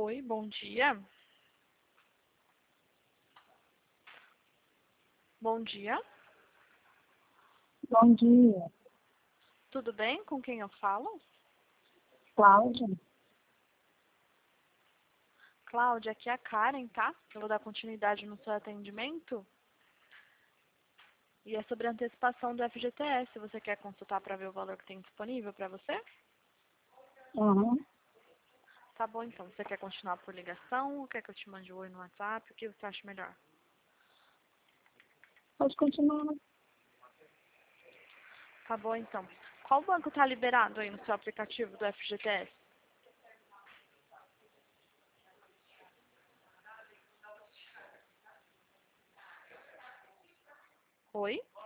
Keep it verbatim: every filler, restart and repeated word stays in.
Oi, bom dia. Bom dia. Bom dia, Tudo bem? Com quem eu falo? Cláudia. Cláudia, aqui é a Karen, tá? Eu vou dar continuidade no seu atendimento. E é sobre a antecipação do F G T S. Você quer consultar para ver o valor que tem disponível para você? Uhum. Tá bom, então. Você quer continuar por ligação ou quer que eu te mande o oi no WhatsApp? O que você acha melhor? Pode continuar, né? Tá bom, então. Qual banco tá liberado aí no seu aplicativo do F G T S? Oi?